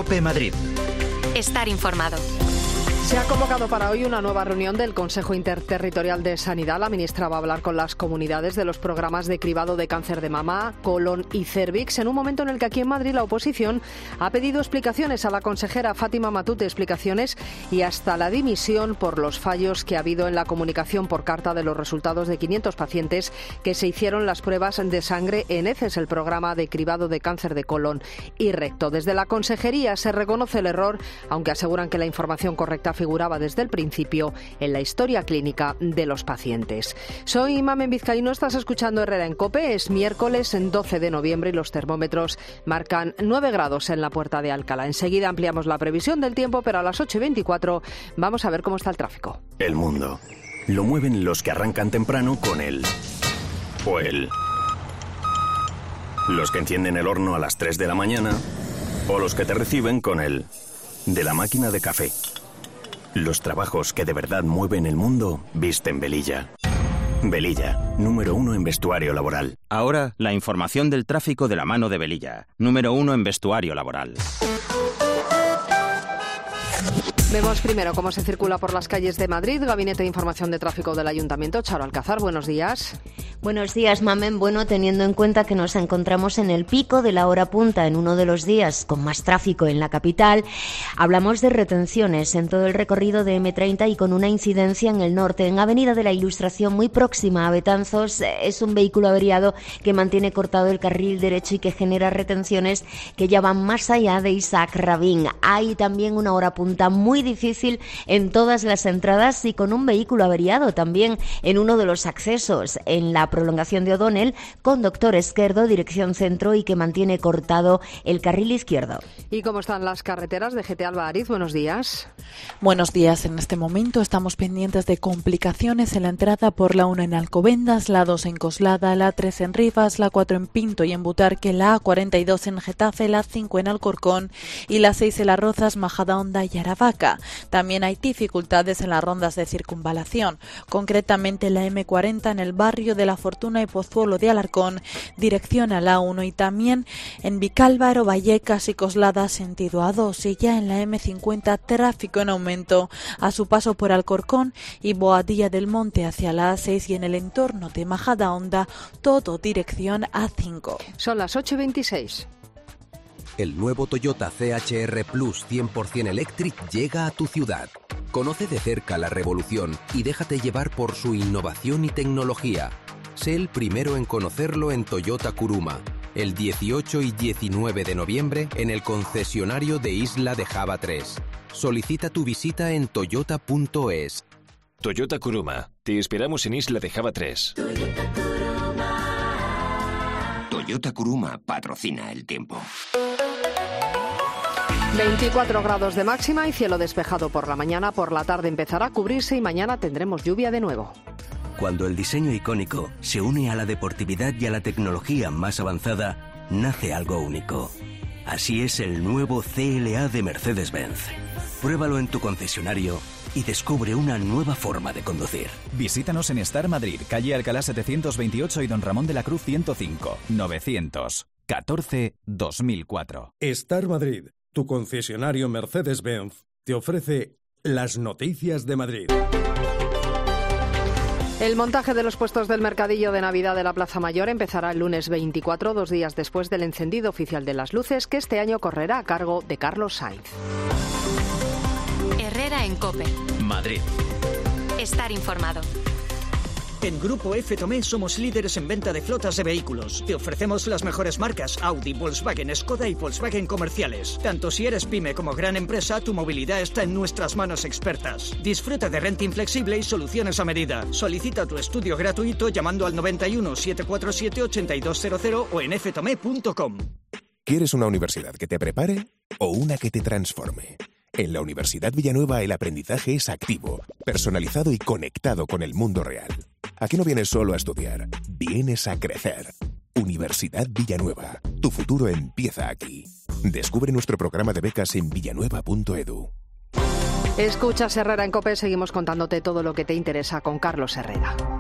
COPE Madrid. Estar informado. Se ha convocado para hoy una nueva reunión del Consejo Interterritorial de Sanidad. La ministra va a hablar con las comunidades de los programas de cribado de cáncer de mama, colon y cérvix, en un momento en el que aquí en Madrid la oposición ha pedido explicaciones a la consejera Fátima Matute, explicaciones y hasta la dimisión por los fallos que ha habido en la comunicación por carta de los resultados de 500 pacientes que se hicieron las pruebas de sangre en ECES, el programa de cribado de cáncer de colon y recto. Desde la consejería se reconoce el error, aunque aseguran que la información correcta figuraba desde el principio en la historia clínica de los pacientes. Soy Mamen Vizcaíno, estás escuchando Herrera en COPE. Es miércoles 12 de noviembre y los termómetros marcan 9 grados en la Puerta de Alcalá. Enseguida ampliamos la previsión del tiempo, pero a las 8:24 vamos a ver cómo está el tráfico. El mundo lo mueven los que arrancan temprano con él o él. Los que encienden el horno a las 3 de la mañana o los que te reciben con el de la máquina de café. Los trabajos que de verdad mueven el mundo visten Velilla. Velilla, número 1 en vestuario laboral. Ahora, la información del tráfico de la mano de Velilla, número 1 en vestuario laboral. Vemos primero cómo se circula por las calles de Madrid. Gabinete de Información de Tráfico del Ayuntamiento. Charo Alcázar, buenos días. Buenos días, Mamen. Bueno, teniendo en cuenta que nos encontramos en el pico de la hora punta, en uno de los días con más tráfico en la capital, hablamos de retenciones en todo el recorrido de M30 y con una incidencia en el norte. En Avenida de la Ilustración, muy próxima a Betanzos, es un vehículo averiado que mantiene cortado el carril derecho y que genera retenciones que ya van más allá de Isaac Rabin. Hay también una hora punta muy difícil en todas las entradas y con un vehículo averiado también en uno de los accesos en la prolongación de O'Donnell, conductor izquierdo, dirección centro y que mantiene cortado el carril izquierdo. ¿Y cómo están las carreteras de GT Alba Ariz? Buenos días. Buenos días. En este momento estamos pendientes de complicaciones en la entrada por la 1 en Alcobendas, la 2 en Coslada, la 3 en Rivas, la 4 en Pinto y en Butarque, la A42 en Getafe, la 5 en Alcorcón y la 6 en Las Rozas, Majadahonda y Aravaca. También hay dificultades en las rondas de circunvalación, concretamente la M40 en el barrio de La Fortuna y Pozuelo de Alarcón, dirección a la 1 y también en Vicálvaro, Vallecas y Coslada, sentido A2 y ya en la M50 tráfico en aumento a su paso por Alcorcón y Boadilla del Monte hacia la A6 y en el entorno de Majadahonda, todo dirección A5. Son las 8:26. El nuevo Toyota CHR Plus 100% Electric llega a tu ciudad. Conoce de cerca la revolución y déjate llevar por su innovación y tecnología. Sé el primero en conocerlo en Toyota Kuruma, el 18 y 19 de noviembre en el concesionario de Isla de Java 3. Solicita tu visita en toyota.es. Toyota Kuruma. Te esperamos en Isla de Java 3. Toyota Kuruma patrocina el tiempo. 24 grados de máxima y cielo despejado por la mañana. Por la tarde empezará a cubrirse y mañana tendremos lluvia de nuevo. Cuando el diseño icónico se une a la deportividad y a la tecnología más avanzada, nace algo único. Así es el nuevo CLA de Mercedes-Benz. Pruébalo en tu concesionario y descubre una nueva forma de conducir. Visítanos en Star Madrid, calle Alcalá 728 y Don Ramón de la Cruz 105, 914-2004. Star Madrid, tu concesionario Mercedes-Benz, te ofrece las noticias de Madrid. El montaje de los puestos del mercadillo de Navidad de la Plaza Mayor empezará el lunes 24, 2 días después del encendido oficial de las luces, que este año correrá a cargo de Carlos Sainz. Herrera en COPE. Madrid. Estar informado. En Grupo F. Tomé somos líderes en venta de flotas de vehículos. Te ofrecemos las mejores marcas Audi, Volkswagen, Skoda y Volkswagen comerciales. Tanto si eres pyme como gran empresa, tu movilidad está en nuestras manos expertas. Disfruta de renting flexible y soluciones a medida. Solicita tu estudio gratuito llamando al 91 747 8200 o en ftome.com. ¿Quieres una universidad que te prepare o una que te transforme? En la Universidad Villanueva el aprendizaje es activo, personalizado y conectado con el mundo real. Aquí no vienes solo a estudiar, vienes a crecer. Universidad Villanueva, tu futuro empieza aquí. Descubre nuestro programa de becas en villanueva.edu. Escuchas Herrera en COPE, seguimos contándote todo lo que te interesa con Carlos Herrera.